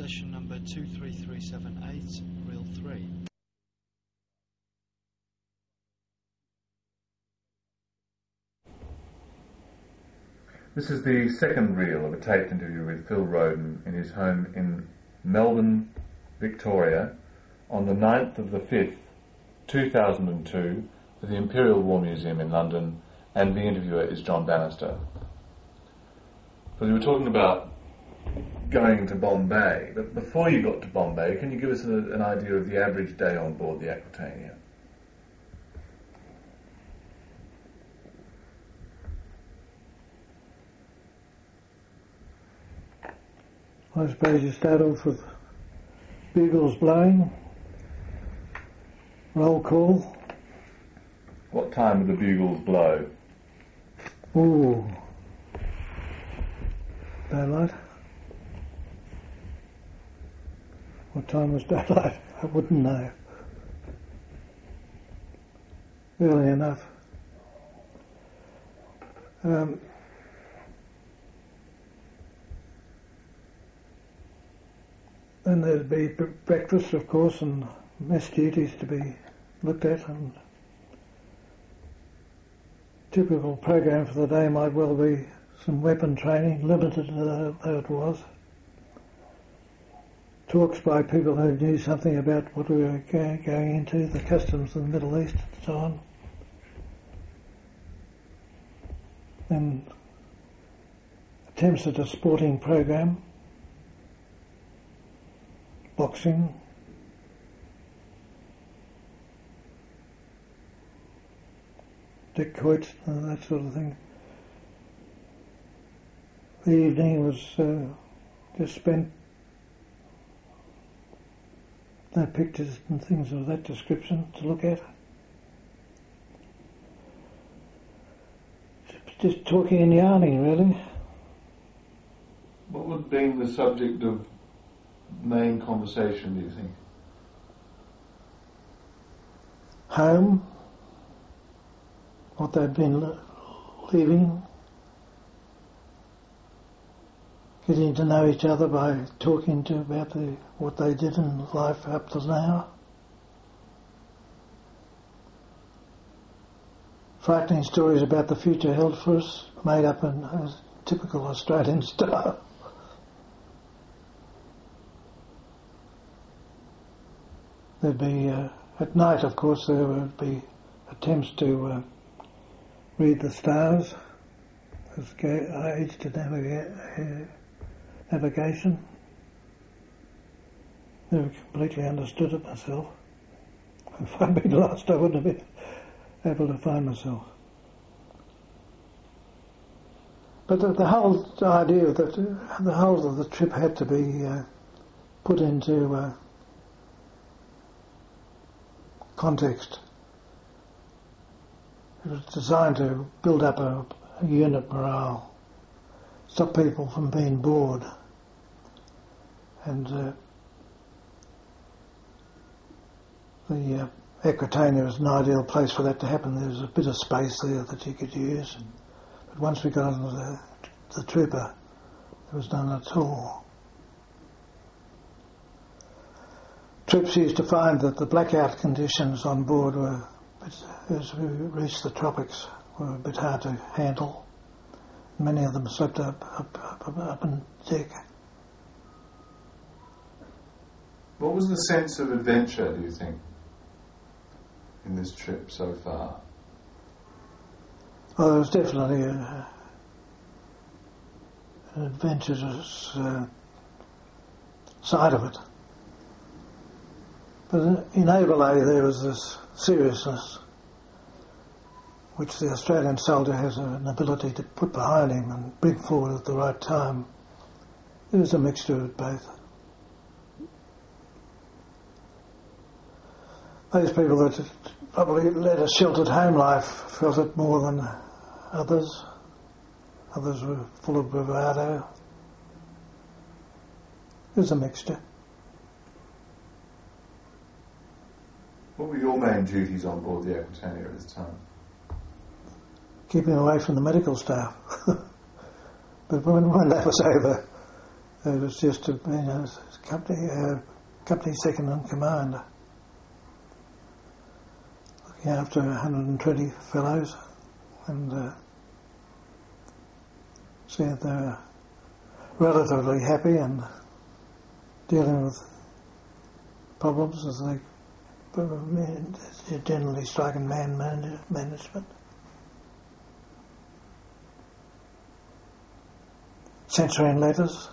session number 23378, reel 3. This is the second reel of a taped interview with Phil Roden in his home in Melbourne, Victoria, on the 9th of the 5th, 2002, at the Imperial War Museum in London, and the interviewer is John Bannister. So you were talking about going to Bombay, but before you got to Bombay, can you give us an idea of the average day on board the Aquitania? I suppose you start off with bugles blowing, roll call. What time do the bugles blow? Ooh, daylight. What time was daylight? I wouldn't know. Early enough. Then there'd be breakfast, of course, and mess duties to be looked at, and typical program for the day might well be some weapon training, limited though it was. Talks by people who knew something about what we were going into, the customs of the Middle East and so on. Then attempts at a sporting program. Boxing, dacoits, and that sort of thing. The evening was just spent, no pictures and things of that description to look at. Just talking and yarning, really. What would have been the subject of main conversation, do you think? Home, what they'd been leaving, getting to know each other by talking about what they did in life up to now. Frightening stories about the future held for us, made up in a typical Australian style. There'd be, at night, of course, there would be attempts to read the stars as aids to navigation. Never completely understood it myself. If I'd been lost, I wouldn't have been able to find myself. But the whole idea that the whole of the trip had to be put into context. It was designed to build up a unit morale, stop people from being bored, and the Aquitania was an ideal place for that to happen. There was a bit of space there that you could use, but once we got on the trooper, there was none at all. Troops used to find that the blackout conditions on board were, as we reached the tropics, were a bit hard to handle. Many of them slept up on deck. What was the sense of adventure, do you think, in this trip so far? Well, there was definitely an adventurous side of it. But in Overlay there was this seriousness which the Australian soldier has an ability to put behind him and bring forward at the right time. There was a mixture of both. Those people that probably led a sheltered home life felt it more than others. Others were full of bravado. It was a mixture. What were your main duties on board the Aquitania at this time? Keeping away from the medical staff. But when that was over, It was just a company second in command, looking after 120 fellows, and said they were relatively happy and dealing with problems as they generally strike in management. Censoring letters.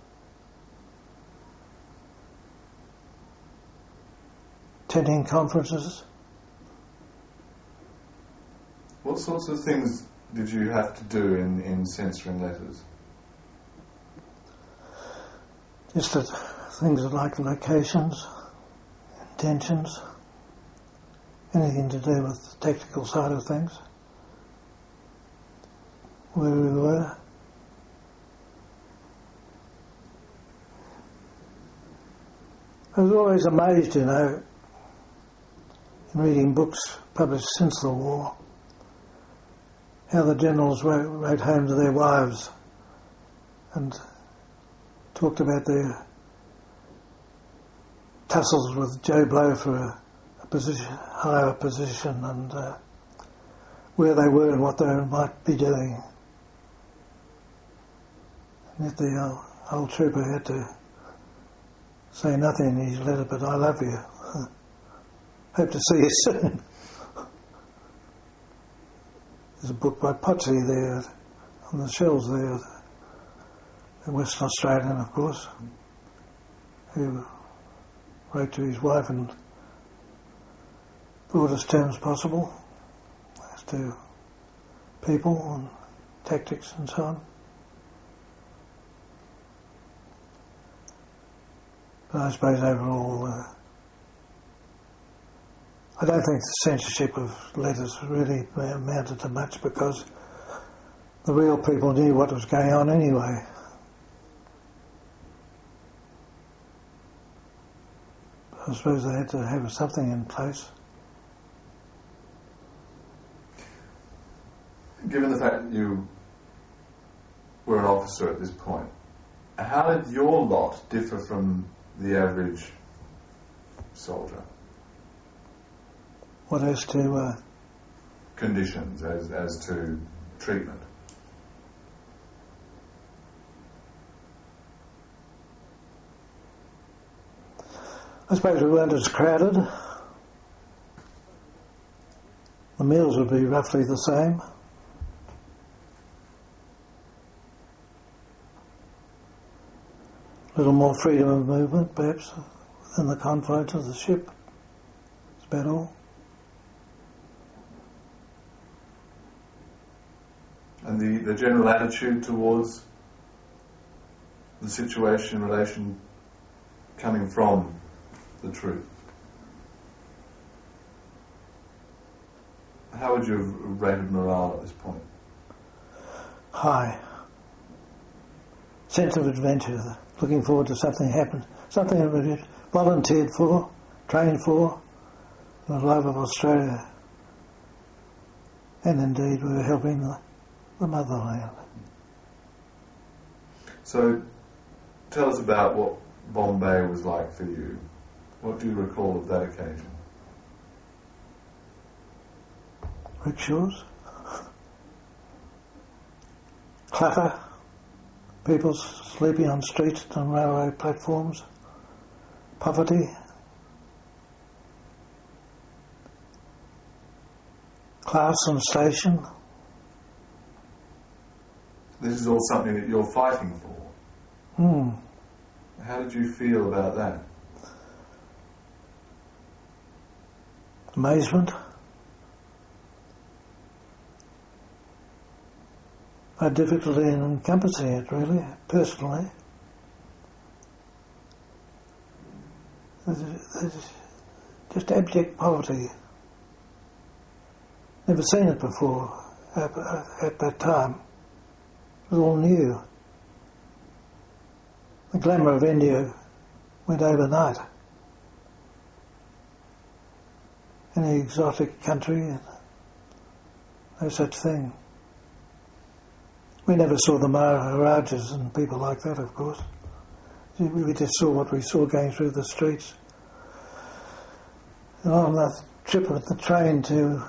Attending conferences. What sorts of things did you have to do in censoring letters? Just things like locations, intentions, anything to do with the technical side of things, where we were. I was always amazed, in reading books published since the war, how the generals wrote home to their wives and talked about their tussles with Joe Blow for a higher position, and where they were and what they might be doing. And yet the old trooper had to say nothing in his letter, but I love you. Hope to see you soon. There's a book by Potsy there on the shelves there, a Western Australian, of course, who wrote to his wife in broadest terms possible as to people and tactics and so on. But I suppose overall, I don't think the censorship of letters really amounted to much, because the real people knew what was going on anyway. I suppose they had to have something in place. Given the fact that you were an officer at this point, how did your lot differ from the average soldier? What as to conditions, as to treatment? I suppose we weren't as crowded. The meals would be roughly the same. A little more freedom of movement, perhaps, within the confines of the ship. That's about all. And the general attitude towards the situation in relation coming from the truth. How would you have rated morale at this point? High. Sense of adventure, looking forward to something happen, something that we volunteered for, trained for, the love of Australia. And indeed we were helping the motherland. So tell us about what Bombay was like for you. What do you recall of that occasion? Rickshaws, clutter, people sleeping on streets and railway platforms, poverty, class and station. This is all something that you're fighting for. How did you feel about that? Amazement. I had difficulty in encompassing it, really, personally. There's just abject poverty. Never seen it before at that time. It was all new. The glamour of India went overnight. Any exotic country, no such thing. We never saw the Maharajas and people like that, of course. We just saw what we saw going through the streets. And on that trip with the train to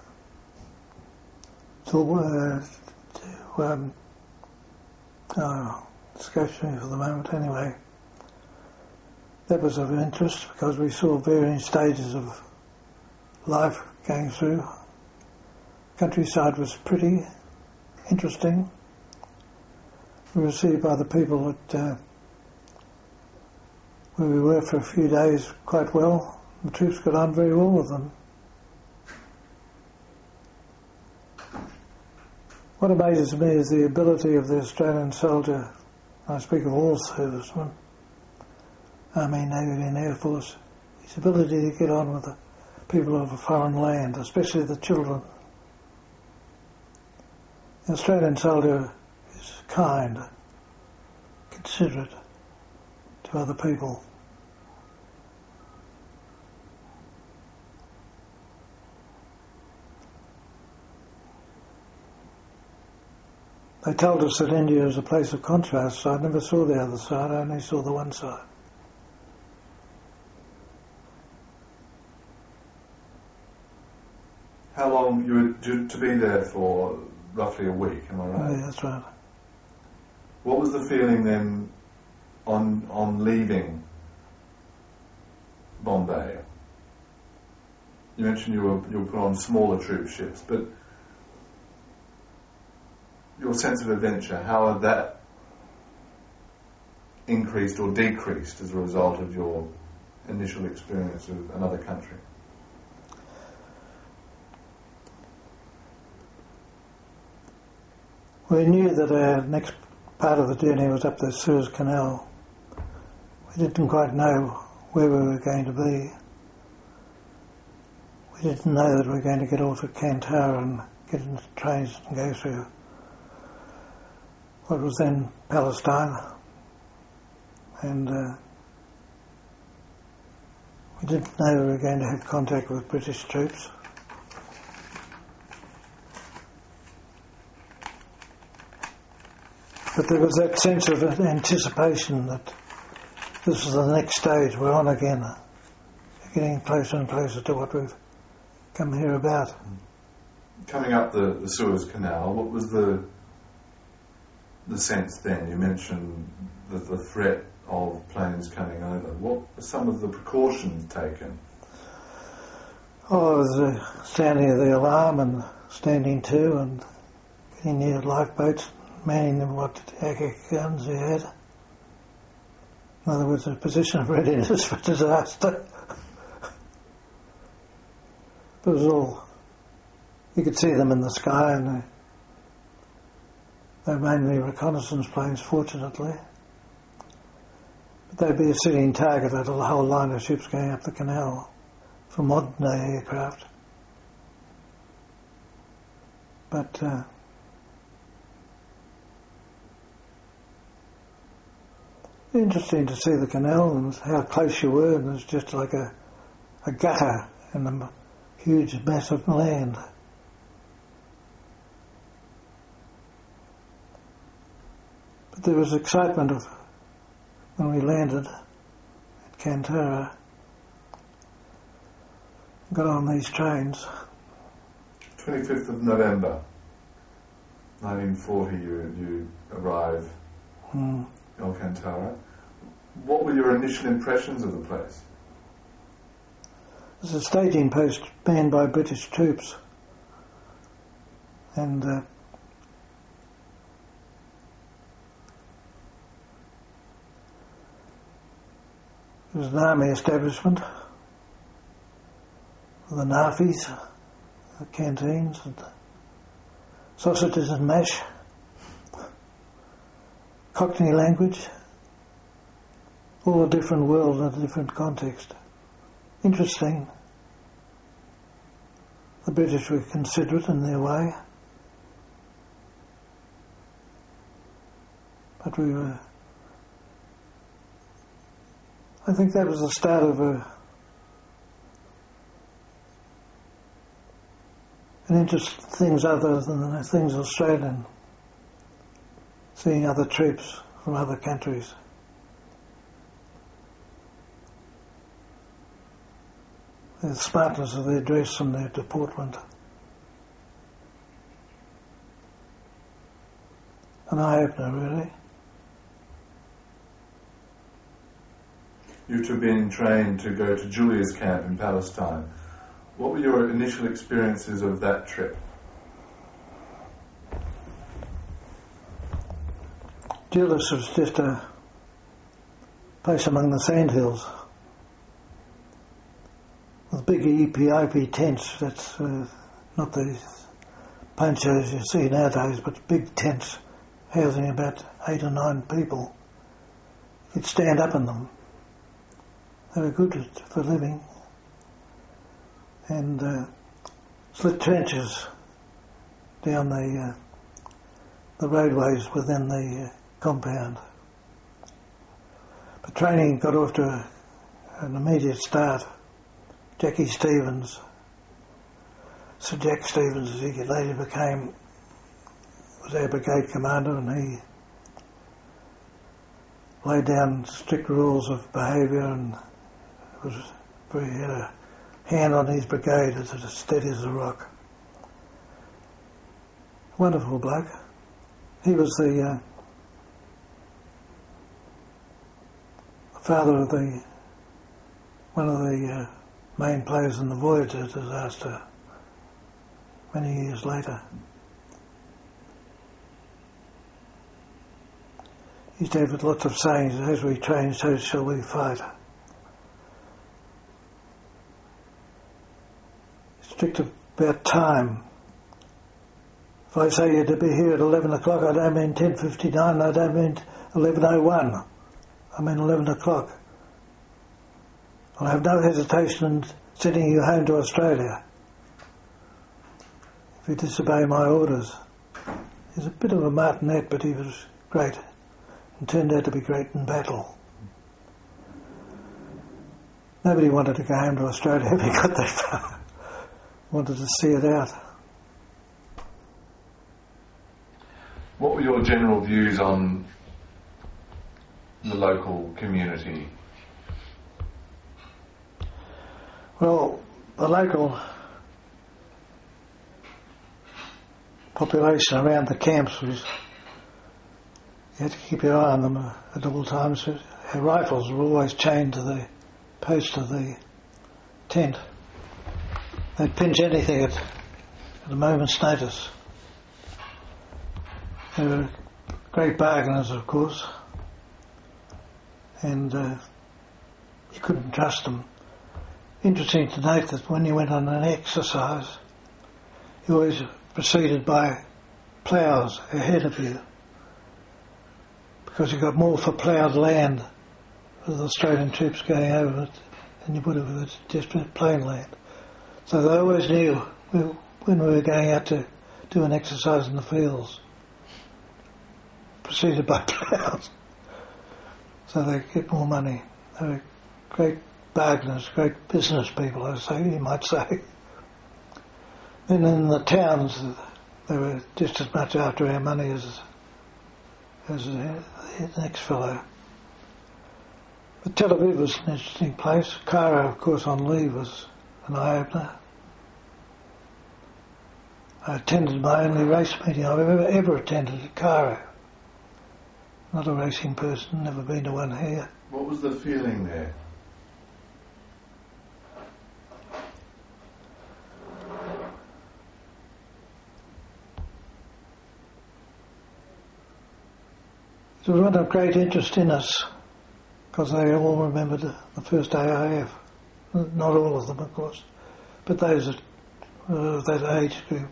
escapes me for the moment anyway. That was of interest because we saw varying stages of life going through. Countryside was pretty interesting. We were received by the people at where we were for a few days quite well. The troops got on very well with them. What amazes me is the ability of the Australian soldier, I speak of all servicemen, Army, Navy and Air Force, his ability to get on with the people of a foreign land, especially the children. The Australian soldier is kind, considerate to other people. They told us that India is a place of contrast, so I never saw the other side, I only saw the one side. How long you were due to be there for? Roughly a week, am I right? Yeah, that's right. What was the feeling then on leaving Bombay? You mentioned you were put on smaller troop ships, but your sense of adventure, how had that increased or decreased as a result of your initial experience of another country? We knew that our next part of the journey was up the Suez Canal. We didn't quite know where we were going to be. We didn't know that we were going to get off at Kantara and get into trains and go through what was then Palestine. And we didn't know we were going to have contact with British troops. But there was that sense of anticipation that this is the next stage, we're on again, getting closer and closer to what we've come here about. Coming up the Suez Canal, what was the sense then? You mentioned the threat of planes coming over. What were some of the precautions taken? Oh, I was sounding the alarm and standing to and getting near lifeboats, manning them what guns we had. In other words, a position of readiness for disaster. It was all, you could see them in the sky, and they were mainly reconnaissance planes, fortunately. But they'd be a sitting target at a whole line of ships going up the canal for modern day aircraft. But interesting to see the canal and how close you were, and it was just like a gutter in a huge mass of land. But there was excitement of when we landed at Kantara, got on these trains. 25th of November 1940 you arrive in Kantara. What were your initial impressions of the place? It was a staging post manned by British troops, and it was an army establishment with the nafis, the canteens, and sausages and mash, Cockney language, all a different world and a different context. Interesting. The British were considerate in their way, but we were, I think that was the start of an interest in things other than things Australian, seeing other troops from other countries. the smartness of their dress and their deportment. An eye-opener, really. You two being trained to go to Julia's camp in Palestine. What were your initial experiences of that trip? Julius was just a place among the sandhills with big EPIP tents. That's not the ponchos you see nowadays, but big tents housing about 8 or 9 people. You'd stand up in them. They were good for living. And slit trenches down the roadways within the compound. But training got off to an immediate start. Jackie Stevens, Sir Jack Stevens, as he later became, was our brigade commander, and he laid down strict rules of behaviour and he had a hand on his brigade as steady as a rock. Wonderful bloke. He was the father of one of the main players in the Voyager disaster many years later. He used to have lots of sayings: as we train, so shall we fight. Strict about time. If I say you're to be here at 11 o'clock, I don't mean 10:59, I don't mean 11:01. I mean 11 o'clock. I'll have no hesitation in sending you home to Australia if you disobey my orders. He's a bit of a martinet, but he was great and turned out to be great in battle. Nobody wanted to go home to Australia if he got that far. Wanted to see it out. What were your general views on the local community? Well, the local population around the camps was, you had to keep your eye on them at all times. Our rifles were always chained to the post of the tent. They'd pinch anything at a moment's notice. They were great bargainers, of course, and you couldn't trust them. Interesting to note that when you went on an exercise, you always proceeded by ploughs ahead of you, because you got more for ploughed land with Australian troops going over it than you would have with just plain land. So they always knew when we were going out to do an exercise in the fields, preceded by ploughs, so they get more money. They were great bargainers, great business people, you might say. Then in the towns, they were just as much after our money as the next fellow. But Tel Aviv was an interesting place. Cairo, of course, on leave was an eye-opener. I attended my only race meeting I've ever attended at Cairo. Not a racing person, never been to one here. What was the feeling there? It was one of great interest in us, because they all remembered the first AIF. Not all of them, of course, but those of that age group.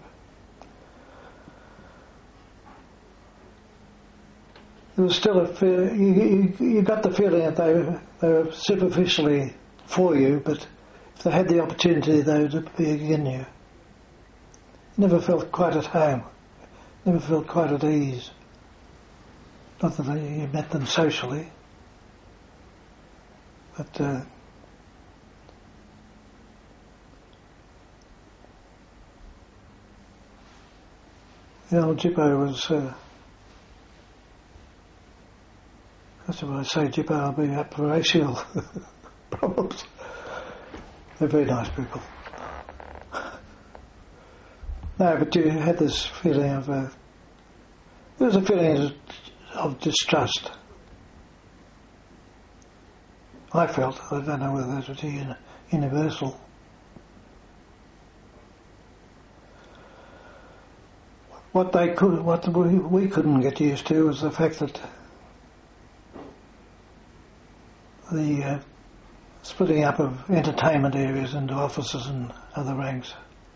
There was still you got the feeling that they were superficially for you, but if they had the opportunity, they would be against you. Never felt quite at home, never felt quite at ease. Not that you met them socially, but the old Jippo was, that's if I say Jippo, I'll be up for racial problems. They're very nice people. No, but you had this feeling of... there was a feeling of distrust. I felt. I don't know whether that was universal. What we couldn't get used to was the fact that the splitting up of entertainment areas into officers and other ranks.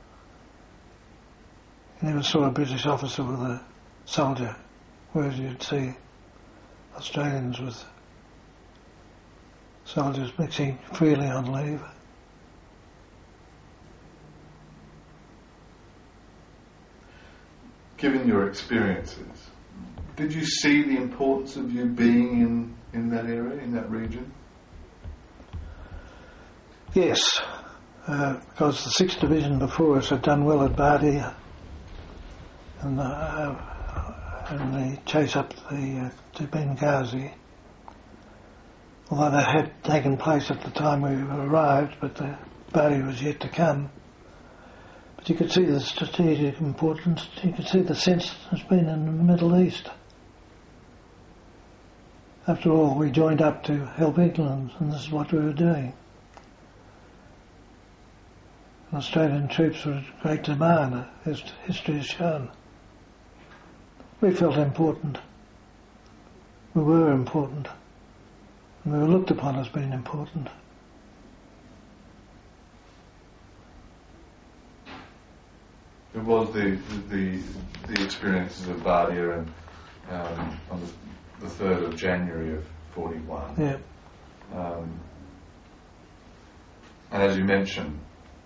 You never saw a British officer with a soldier, whereas you'd see Australians with soldiers mixing freely on leave. Given your experiences, did you see the importance of you being in that area, in that region? Yes, because the 6th Division before us had done well at Bardia and the chase up to Benghazi, although that had taken place at the time we arrived, but Bardia was yet to come. But you could see the strategic importance, you could see the sense there's been in the Middle East. After all, we joined up to help England, and this is what we were doing. Australian troops were in great demand, as history has shown. We felt important. We were important. And we were looked upon as being important. It was the experiences of Bardia and on the 3rd of January of 41. Yeah. And as you mentioned,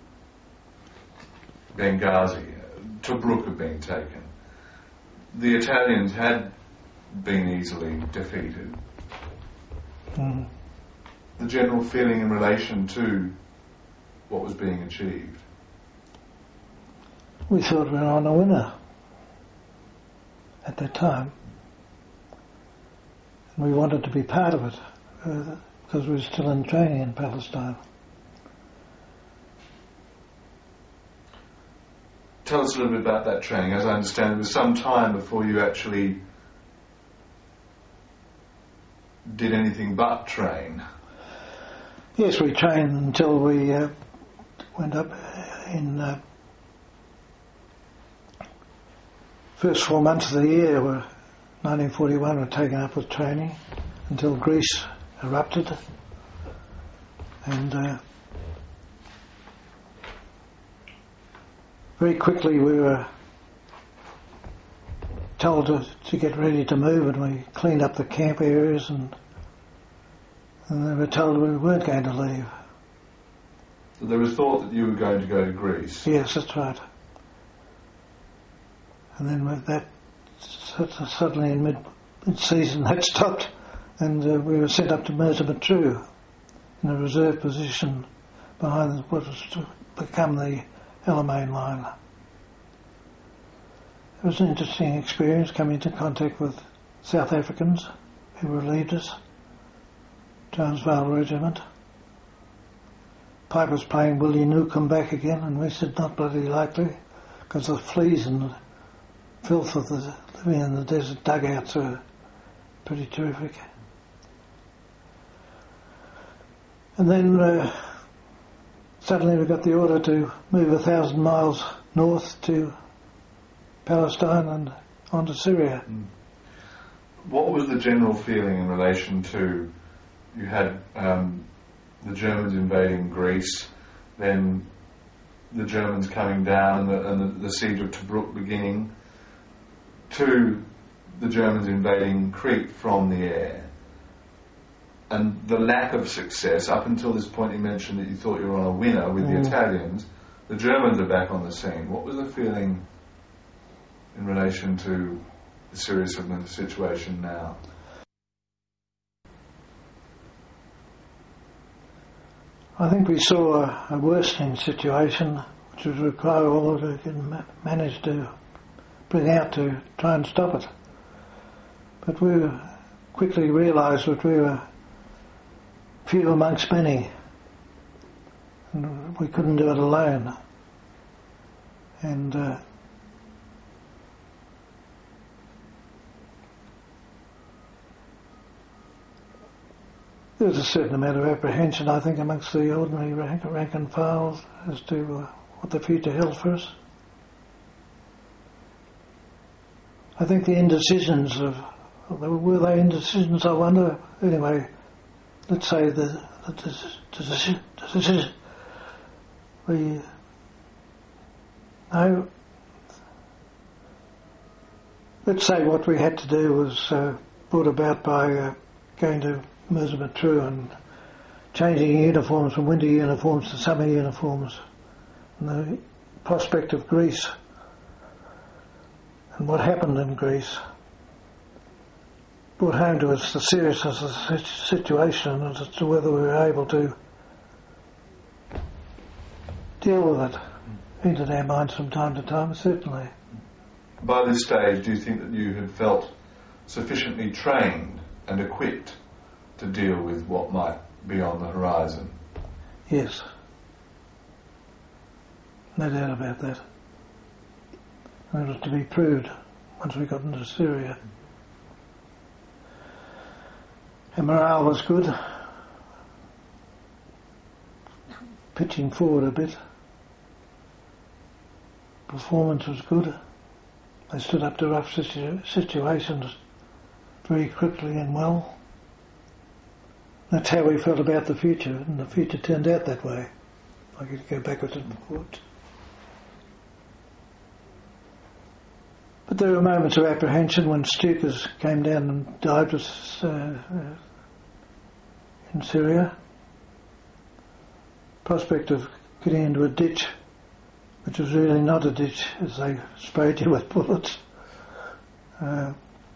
Benghazi, Tobruk had been taken. The Italians had been easily defeated. Mm. The general feeling in relation to what was being achieved. We thought we were on a winner at that time. And we wanted to be part of it because we were still in training in Palestine. Tell us a little bit about that training. As I understand, it was some time before you actually did anything but train. Yes, we trained until we went up in first 4 months of the year, 1941, were taken up with training until Greece erupted, and very quickly we were told to get ready to move, and we cleaned up the camp areas, and they were told we weren't going to leave. So there was thought that you were going to go to Greece. Yes, that's right. And then with that, suddenly in mid-season that stopped, and we were sent up to Merthyr Matruh in a reserve position behind what was to become the Alamein line. It was an interesting experience coming into contact with South Africans who relieved us, Transvaal Regiment. Pipe was playing Will You Noo Come Back Again, and we said not bloody likely, because the fleas and the filth of the living in the desert dugouts were pretty terrific. And then suddenly we got the order to move 1,000 miles north to Palestine and on to Syria. What was the general feeling in relation to, you had the Germans invading Greece, then the Germans coming down and the siege of Tobruk beginning, to the Germans invading Crete from the air, and the lack of success. Up until this point you mentioned that you thought you were on a winner with the Italians. The Germans are back on the scene. What was the feeling in relation to the seriousness of the situation now? I think we saw a worsening situation, which would require all we could manage to bring out to try and stop it. But we quickly realised that we were few amongst many, And we couldn't do it alone. And there was a certain amount of apprehension, I think, amongst the ordinary rank and file as to what the future held for us. I think the indecisions were they indecisions, I wonder? Anyway, let's say the decision, let's say what we had to do was brought about by going to Merzimatru and changing uniforms from winter uniforms to summer uniforms, and the prospect of Greece and what happened in Greece brought home to us the seriousness of the situation and as to whether we were able to deal with it. Entered our minds from time to time, certainly. By this stage, do you think that you had felt sufficiently trained and equipped to deal with what might be on the horizon? Yes. No doubt about that. And it was to be proved once we got into Syria. And morale was good. Pitching forward a bit. Performance was good. They stood up to rough situations very quickly and well. That's how we felt about the future, and the future turned out that way. I could go backwards and forwards. But there were moments of apprehension when Stukas came down and died with us in Syria. Prospect of getting into a ditch, which was really not a ditch, as they sprayed you with bullets, had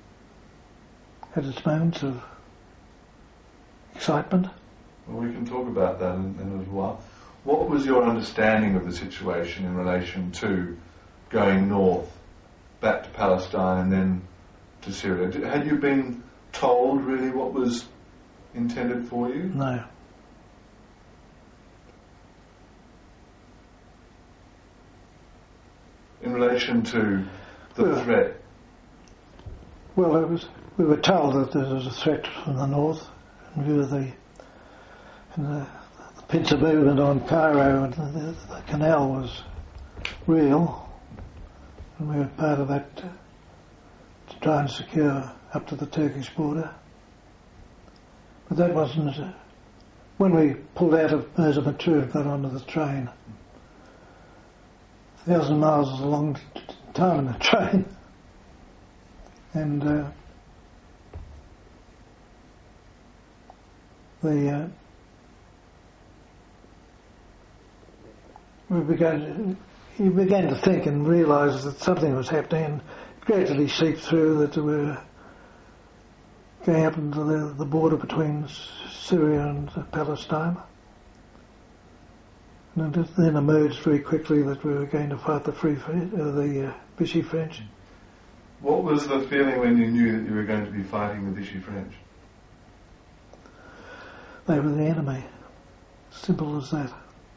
its moments of excitement. Well, we can talk about that in a little while. What was your understanding of the situation in relation to going north, back to Palestine and then to Syria? Had you been told really what was intended for you? No. In relation to the threat? Well, we were told that there was a threat from the north in view of the pincer movement on Cairo, and the canal was real, and we were part of that to try and secure up to the Turkish border. But that wasn't... when we pulled out of Merzimatru and got onto the train, 1,000 miles is a long time in a train, and you began to think and realise that something was happening, and gradually seeped through that we were going up into the border between Syria and Palestine. And it then emerged very quickly that we were going to fight the Vichy French. What was the feeling when you knew that you were going to be fighting the Vichy French? They were the enemy. Simple as that.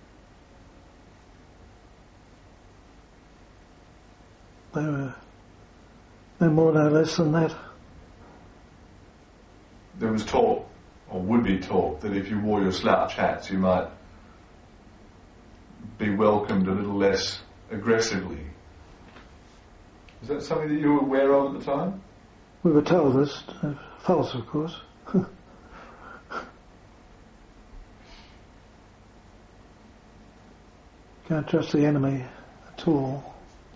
They were no more, no less than that. There was talk, or would be talk, that if you wore your slouch hats you might be welcomed a little less aggressively. Is that something that you were aware of at the time? We were told this. False, of course. Can't trust the enemy at all.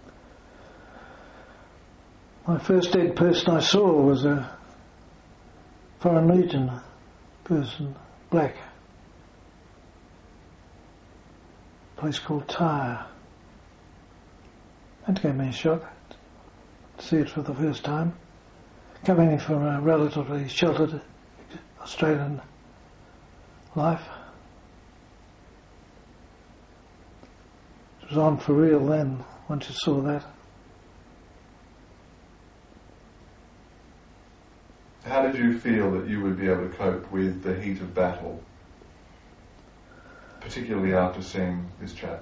My first dead person I saw was a Foreign Legion person, black. A place called Tyre. That gave me a shock to see it for the first time. Coming from a relatively sheltered Australian life. It was on for real then, once you saw that. How did you feel that you would be able to cope with the heat of battle? particularly after seeing this chap?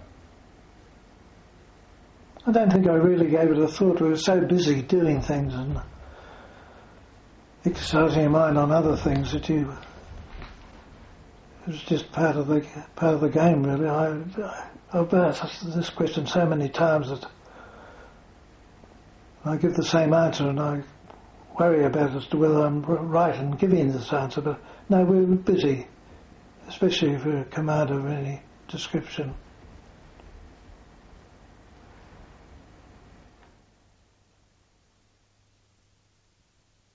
I don't think I really gave it a thought. We were so busy doing things and exercising your mind on other things that it was just part of the game, really. I've asked this question so many times that I give the same answer, and I worry about as to whether I'm right in giving this answer. But no, we were busy, especially for a commander of any description.